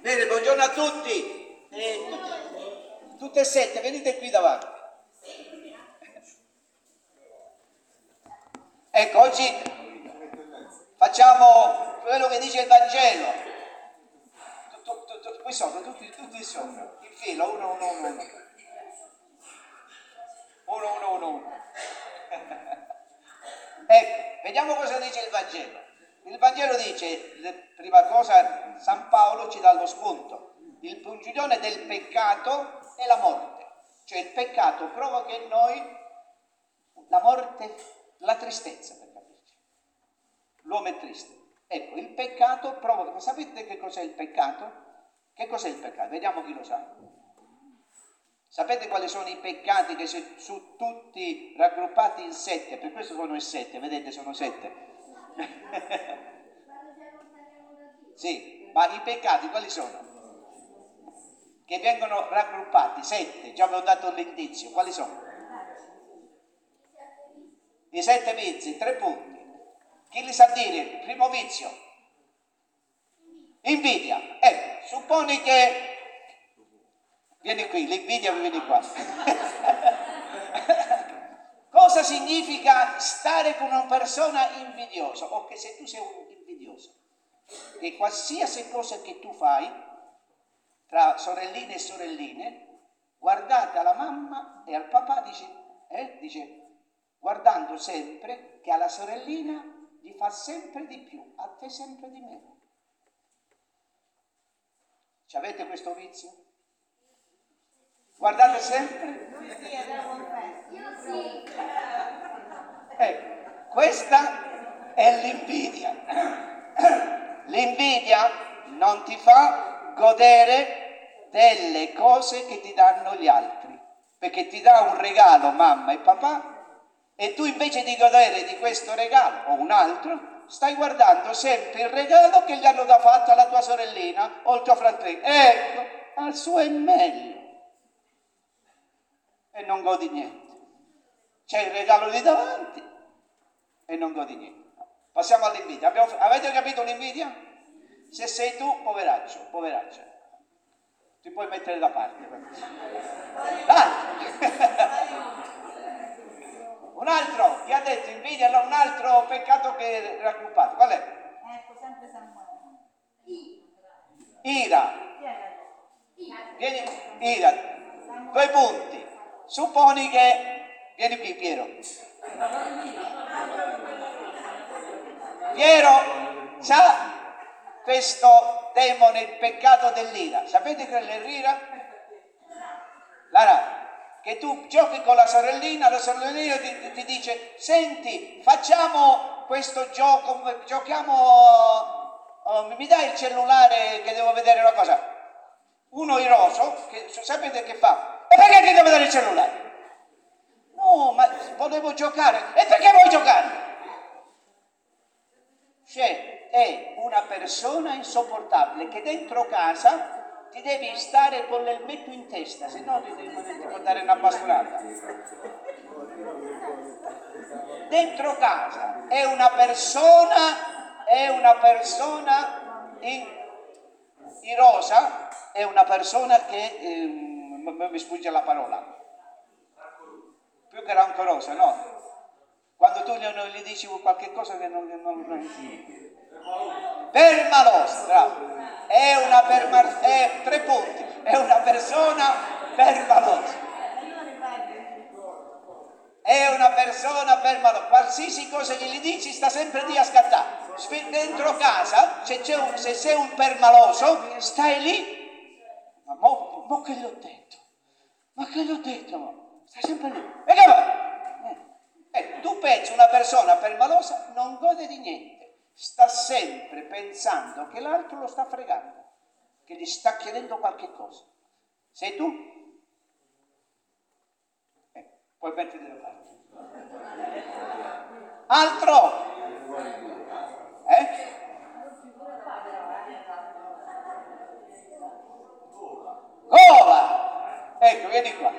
Bene, buongiorno a tutti. Tutte e sette, venite qui davanti. Ecco, oggi facciamo quello che dice il Vangelo. Qui sopra, tutti sopra. In fila, uno. Ecco, vediamo cosa dice il Vangelo. Il Vangelo dice, prima cosa, San Paolo ci dà lo spunto. Il pungiglione del peccato è la morte. Cioè il peccato provoca in noi la morte, la tristezza, per capirci. L'uomo è triste. Ecco, il peccato provoca. Sapete che cos'è il peccato? Che cos'è il peccato? Vediamo chi lo sa. Sapete quali sono i peccati che sono tutti raggruppati in 7? Per questo sono 7, vedete, sono 7. Sì, ma i peccati quali sono? Che vengono raggruppati, 7, già vi ho dato l'indizio, quali sono? I 7 vizi, 3 punti. Chi li sa dire? Primo vizio. Invidia. Ecco, supponi che... Vieni qui, l'invidia vieni qua. Cosa significa stare con una persona invidiosa? O che se tu sei un invidioso, che qualsiasi cosa che tu fai, tra sorelline e sorelline, guardate alla mamma e al papà, dice, guardando sempre che alla sorellina gli fa sempre di più, a te sempre di meno. Ci avete questo vizio? Guardate sempre? Questa è l'invidia. L'invidia non ti fa godere delle cose che ti danno gli altri, perché ti dà un regalo mamma e papà e tu invece di godere di questo regalo o un altro stai guardando sempre il regalo che gli hanno da fatto alla tua sorellina o al tuo fratello. Ecco, al suo è meglio e non godi niente. C'è il regalo lì davanti e non godi niente. Passiamo all'invidia. Avete capito l'invidia? Se sei tu, poveraccio, ti puoi mettere da parte. Un altro, chi ha detto invidia, un altro peccato che è raggruppato. Qual è? Ecco, sempre Samuele. Ira. Ira. 2 punti. Supponi che... Vieni qui, Piero. Piero sa questo demone, il peccato dell'ira. Sapete che è l'ira? Che tu giochi con la sorellina ti dice, senti, facciamo questo gioco, giochiamo, mi dai il cellulare che devo vedere una cosa? Uno iroso, che sapete che fa? E perché ti devo dare il cellulare? No, ma volevo giocare. E perché vuoi giocare? Cioè, è una persona insopportabile che dentro casa ti devi stare con l'elmetto in testa, se no ti può dare una bastonata. Dentro casa è una persona irosa, è una persona che mi sfugge la parola. Più che rancorosa, no? Quando tu gli dici qualche cosa che non permalosa, bravo. È 3 punti. È una persona permalosa. È una persona permalosa. Qualsiasi cosa che gli dici sta sempre lì a scattare. Dentro casa, se sei un permaloso, stai lì. Ma che gli ho detto? Ma che gli ho detto? Stai sempre lì. E che va? Tu pensi una persona permalosa non gode di niente, sta sempre pensando che l'altro lo sta fregando, che gli sta chiedendo qualche cosa. Sei tu? Puoi mettere da parte. Altro? Gola! Ecco, vieni qua.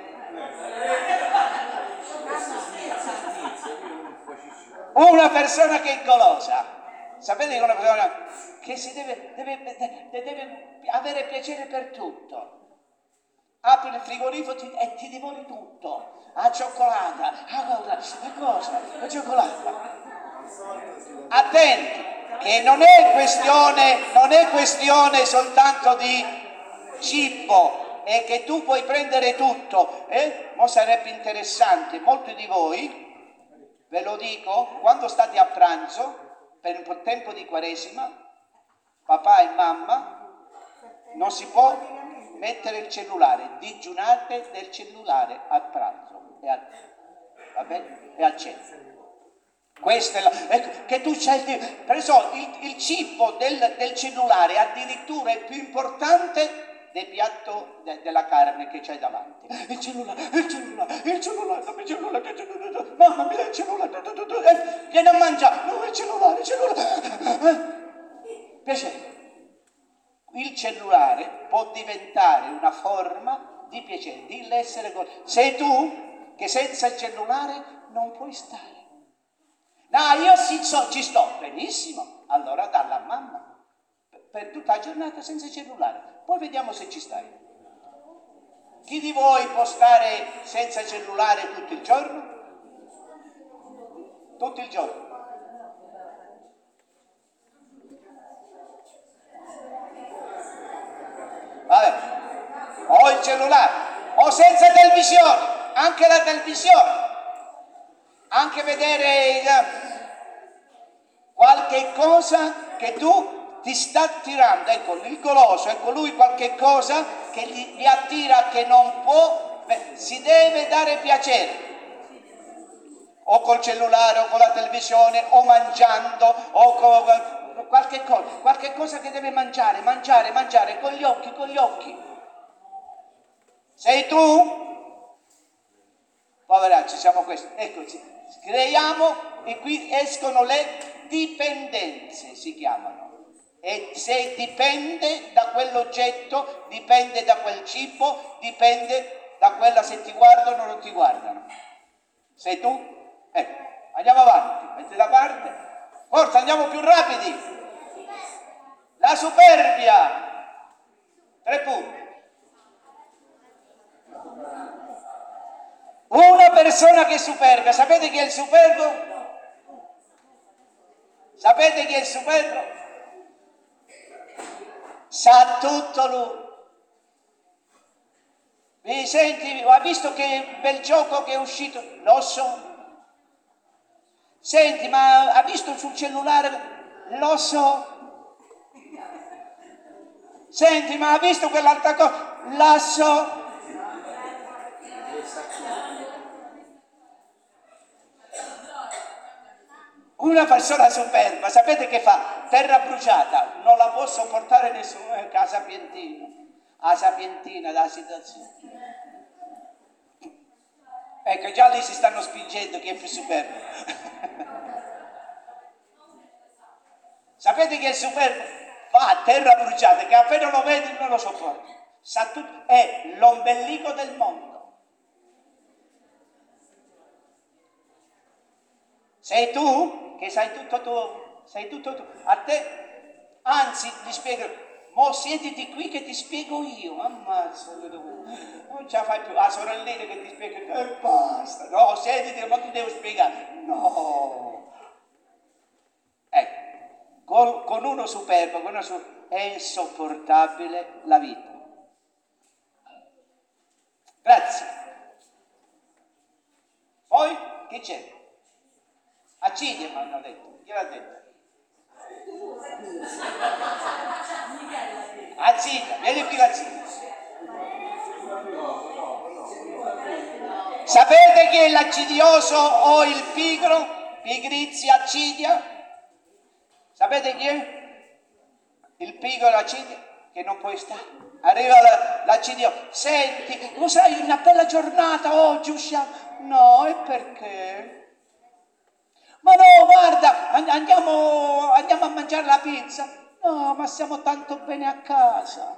Una persona che è golosa Sapete che una persona che deve avere piacere per tutto. Apri il frigorifero e ti divori tutto. La cioccolata, la cosa, la cioccolata. Attenti, che non è questione soltanto di cibo e che tu puoi prendere tutto. Ma sarebbe interessante, molti di voi, ve lo dico, quando state a pranzo, per un po' tempo di Quaresima, papà e mamma, non si può mettere il cellulare, digiunate del cellulare al pranzo e al cena. Questa è ecco, che tu scegli, preso il cibo del cellulare addirittura è più importante del piatto della carne che c'hai davanti. Il cellulare, dammi il cellulare, mamma mia, il cellulare, vieni a mangiare, no, il cellulare. Piacere. Il cellulare può diventare una forma di piacere, di essere con... Sei tu che senza il cellulare non puoi stare. No, io ci sto benissimo, allora dalla mamma per tutta la giornata senza cellulare, poi vediamo se ci stai. Chi di voi può stare senza cellulare tutto il giorno? Tutto il giorno. Vabbè, o il cellulare, o senza televisione, anche la televisione. Anche vedere qualche cosa che tu ti sta attirando, ecco il goloso, ecco lui qualche cosa che gli attira che non può, si deve dare piacere, o col cellulare o con la televisione o mangiando o con qualche cosa che deve mangiare con gli occhi. Sei tu? Poveracci, siamo questi, eccoci. Creiamo e qui escono le dipendenze, si chiamano. E se dipende da quell'oggetto, dipende da quel cibo, dipende da quella se ti guardano o non ti guardano. Sei tu? Ecco, andiamo avanti, metti da parte. Forza, andiamo più rapidi. La superbia. 3 punti. Una persona che è superba, sapete chi è il superbo? Sapete chi è il superbo? Sa tutto lui. Mi senti, ha visto che bel gioco che è uscito? Lo so. Senti, ma ha visto sul cellulare? Lo so. Senti, ma ha visto quell'altra cosa? La so. Una persona superba, sapete che fa? Terra bruciata, non la può sopportare nessuno, a Sapientina della situazione. Ecco, già lì si stanno spingendo chi è più superbo. Sapete che è superbo? Fa terra bruciata, che appena lo vedi non lo sopporta. Sa tutto, è l'ombelico del mondo. Sei tu che sai tutto tu, sei tutto tu. A te, anzi, ti spiego, mo siediti qui che ti spiego io. Ammazza, non ce la fai più. La sorellina che ti spiega, e basta. No, siediti, ma ti devo spiegare. No. Ecco, con uno superbo, è insopportabile la vita. Grazie. Poi, chi c'è? Accidia mi hanno detto, chi l'ha detto? Accidia, vieni qui l'Accidia. Sapete chi è l'accidioso o il pigro? Pigrizia, accidia? Sapete chi è? Il pigro e l'accidia? Che non puoi stare. Arriva l'accidioso. Senti, lo sai, una bella giornata oggi usciamo. No, e perché? Ma no, guarda, andiamo a mangiare la pizza. No, ma stiamo tanto bene a casa.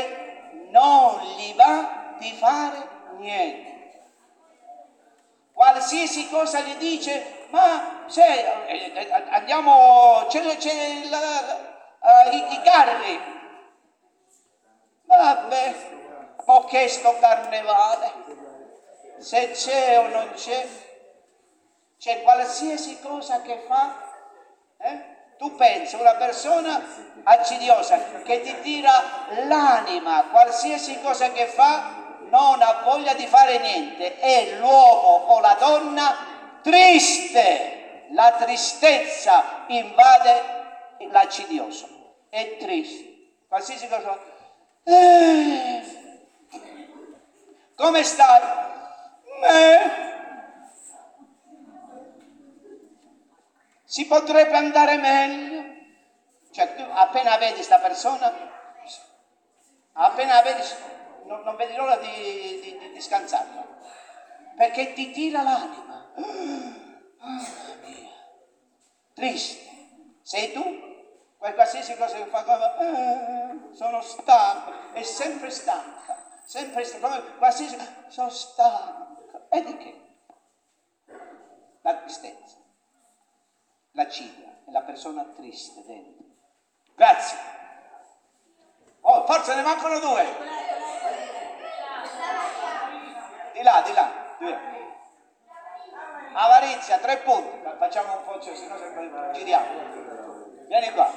Cioè, non gli va di fare niente. Qual qualsiasi cosa gli dice, ma se andiamo, c'è i carri, vabbè, ma che sto carnevale, se c'è o non c'è qualsiasi cosa che fa, tu pensi, una persona accidiosa che ti tira l'anima, qualsiasi cosa che fa, non ha voglia di fare niente, è l'uomo o la donna triste, la tristezza invade l'accidioso, è triste, qualsiasi cosa. Come stai? Si potrebbe andare meglio. Cioè, tu appena vedi sta persona, appena vedi, non vedi l'ora di scansarla, perché ti tira l'anima. Mamma mia, triste. Sei tu? Qualsiasi cosa che fa, sono stanco, è sempre stanca, qualsiasi, sono stanca. E di che? La tristezza, la ciglia, è la persona triste dentro. Grazie. Oh, forza, ne mancano due. Di là. Avarizia, 3 punti. Facciamo un po', se no giriamo. Vieni qua.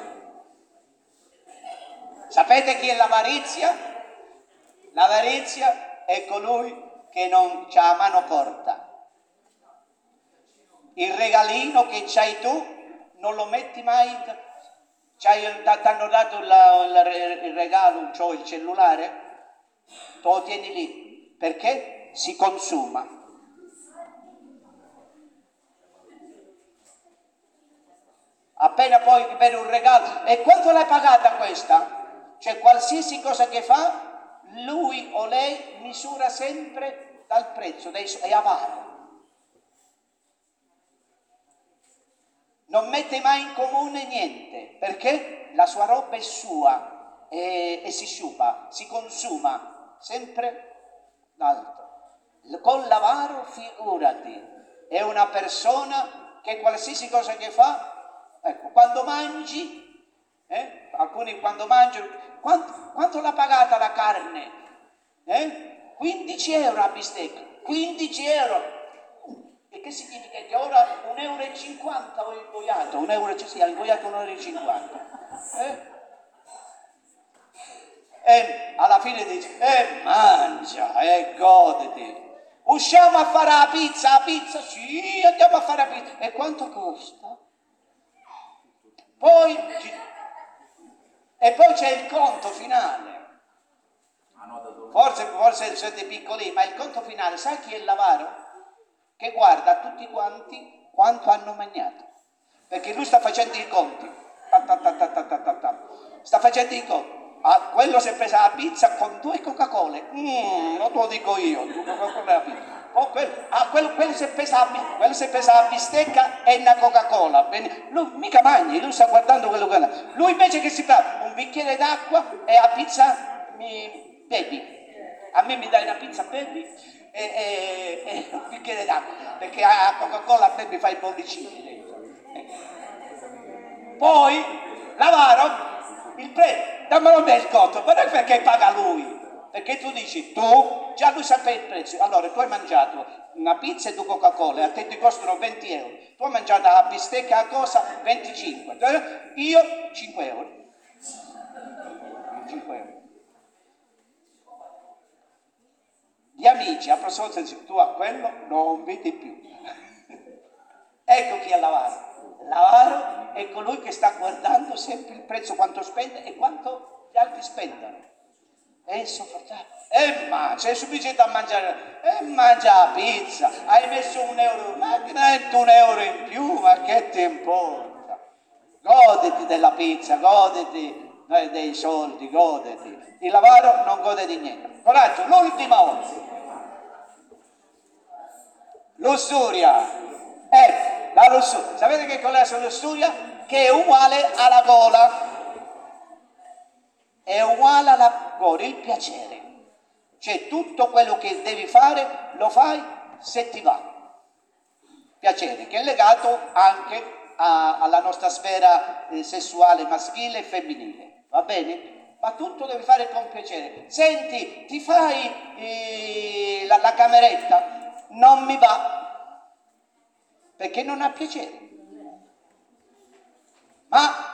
Sapete chi è l'avarizia? L'avarizia è colui che non c'ha la mano corta. Il regalino che c'hai tu non lo metti mai. Ti hanno dato il regalo, cioè il cellulare, tu lo tieni lì, perché si consuma. Appena poi vede un regalo, e quanto l'hai pagata questa? Cioè qualsiasi cosa che fa, lui o lei misura sempre dal prezzo, è avaro. Non mette mai in comune niente, perché la sua roba è sua e si sciupa, si consuma sempre l'altro. Con l'avaro, figurati, è una persona che qualsiasi cosa che fa, ecco, quando mangi, alcuni quando mangiano, quanto l'ha pagata la carne? 15 euro a bistecca, 15 euro. E che significa? Che ora 1,50 euro ho ingoiato, ha ingoiato 1,50 euro. E alla fine dice, mangia, goditi. Usciamo a fare la pizza, sì, andiamo a fare la pizza. E quanto costa? Poi c'è il conto finale. Forse siete piccoli, ma il conto finale, sai chi è l'avaro? Che guarda a tutti quanti quanto hanno mangiato, perché lui sta facendo i conti, sta facendo i conti. Quello si è presa la pizza con 2 Coca-Cola, non te lo dico io, 2 Coca-Cola la pizza. Quello si è presa la bistecca e una Coca-Cola, lui mica mangia, lui sta guardando quello che è. Lui invece che si fa un bicchiere d'acqua e la pizza baby. A me mi dai una pizza baby e un bicchiere d'acqua, perché a Coca-Cola baby fa i bollicini dentro. Poi l'avaro, il prezzo, dammelo me il conto, ma non perché paga lui, perché tu dici, tu, già lui sa il prezzo, allora tu hai mangiato una pizza e 2 Coca-Cola, a te ti costano 20 euro, tu hai mangiato la bistecca a cosa? 25, io 5 euro. 5 euro. Gli amici, a prossima volta dicono, tu a quello non vedi più. Ecco chi è l'avaro. L'avaro è colui che sta guardando sempre il prezzo, quanto spende e quanto gli altri spendono. È insopportabile. Ma c'è sufficiente a mangiare. Mangia la pizza. Hai messo 1 euro. Ma ti metti 1 euro in più, ma che ti importa? Goditi della pizza, goditi dei soldi, goditi. Il lavoro non gode di niente. Coraggio, l'ultima ora. Lussuria. La lussuria. Sapete che cos'è la lussuria? Che è uguale alla gola. È uguale alla gola, il piacere. Cioè tutto quello che devi fare lo fai se ti va. piacere, che è legato anche alla nostra sfera sessuale maschile e femminile, va bene? Ma tutto devi fare con piacere. Senti, ti fai la cameretta? Non mi va, perché non ha piacere. Ma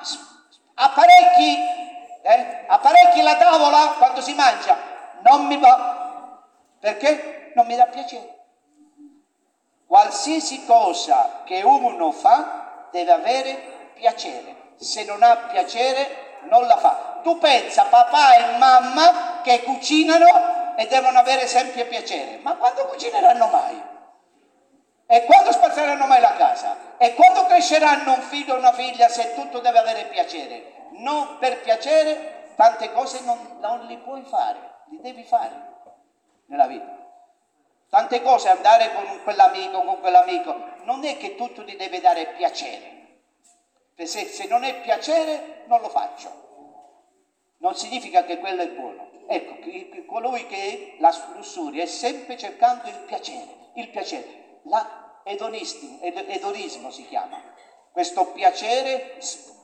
apparecchi la tavola quando si mangia? Non mi va, perché non mi dà piacere. Qualsiasi cosa che uno fa deve avere piacere. Se non ha piacere non la fa. Tu pensa papà e mamma che cucinano e devono avere sempre piacere. Ma quando cucineranno mai? E quando spazzeranno mai la casa? E quando cresceranno un figlio o una figlia se tutto deve avere piacere? Non per piacere, tante cose non li puoi fare, li devi fare nella vita. Tante cose, andare con quell'amico, non è che tutto ti deve dare piacere. Se non è piacere, non lo faccio. Non significa che quello è buono. Ecco, colui che la lussuria è sempre cercando il piacere. Edonismo si chiama. Questo piacere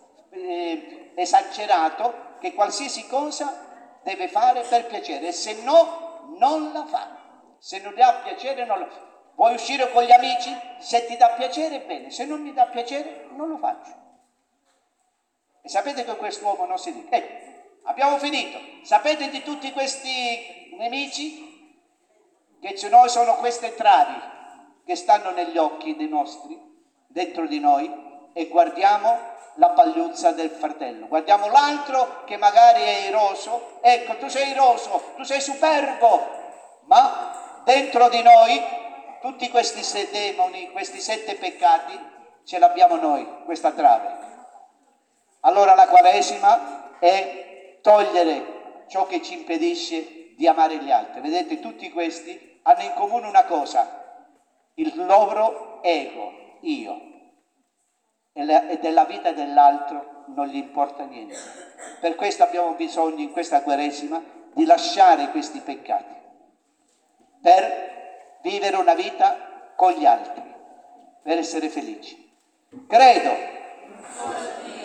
esagerato che qualsiasi cosa deve fare per piacere, e se no, non la fa. Se non ti dà piacere, non lo fa. Vuoi uscire con gli amici? Se ti dà piacere, bene. Se non mi dà piacere, non lo faccio. E sapete che quest'uomo non si dice. Ecco, abbiamo finito. Sapete di tutti questi nemici? Che noi sono queste travi che stanno negli occhi dei nostri, dentro di noi, e guardiamo la pagliuzza del fratello. Guardiamo l'altro che magari è iroso. Ecco, tu sei iroso, tu sei superbo, ma dentro di noi tutti questi demoni, questi 7 peccati, ce l'abbiamo noi, questa trave. Allora la Quaresima è togliere ciò che ci impedisce di amare gli altri. Vedete, tutti questi hanno in comune una cosa: il loro ego, io, e della vita dell'altro non gli importa niente. Per questo abbiamo bisogno in questa Quaresima di lasciare questi peccati, per vivere una vita con gli altri, per essere felici. Credo